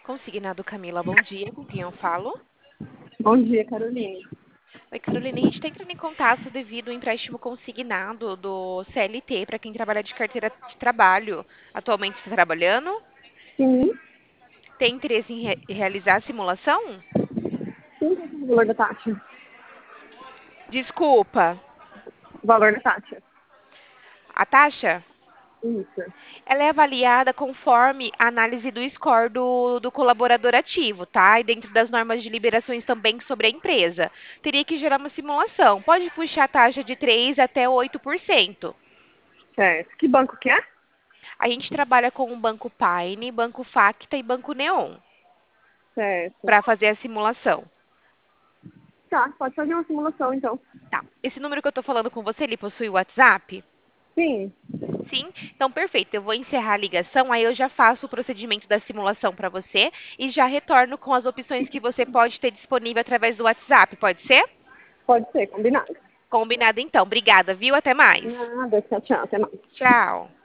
Consignado Camila, bom dia. Com quem eu falo? Bom dia, Caroline. Oi, Carolina. A gente está entrando em contato devido ao empréstimo consignado do CLT para quem trabalha de carteira de trabalho. Atualmente está trabalhando? Sim, Tem interesse em realizar a simulação? sim, qual é o valor da taxa? Desculpa. O valor da taxa. A taxa? Isso. Ela é avaliada conforme a análise do score do colaborador ativo, tá? E dentro das normas de liberações também sobre a empresa. Teria que gerar uma simulação. Pode puxar a taxa de 3 até 8%. Certo. Que banco que é? A gente trabalha com o Banco Paine, Banco Facta e Banco Neon Certo. para fazer a simulação. Tá, pode fazer uma simulação, então. Tá. Esse número que eu estou falando com você, ele possui WhatsApp? Sim, Sim? Então, perfeito. Eu vou encerrar a ligação, aí eu já faço o procedimento da simulação para você e já retorno com as opções que você pode ter disponível através do WhatsApp. Pode ser? pode ser, combinado. Combinado então. Obrigada, viu? Até mais. Nada, tchau, tchau, até mais. Tchau.